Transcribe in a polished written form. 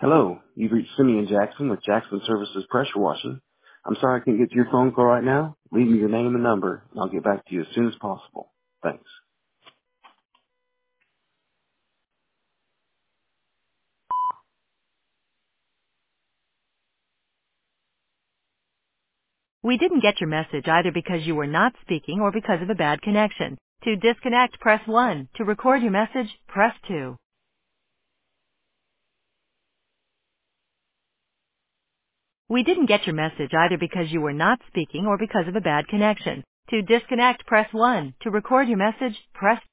Hello, you've reached Simeon Jackson with Jackson Services Pressure Washing. I'm sorry I can't get to your phone call right now. Leave me your name and number, and I'll get back to you as soon as possible. Thanks. We didn't get your message either because you were not speaking or because of a bad connection. To disconnect, press 1. To record your message, press 2. We didn't get your message either because you were not speaking or because of a bad connection. To disconnect, press 1. To record your message, press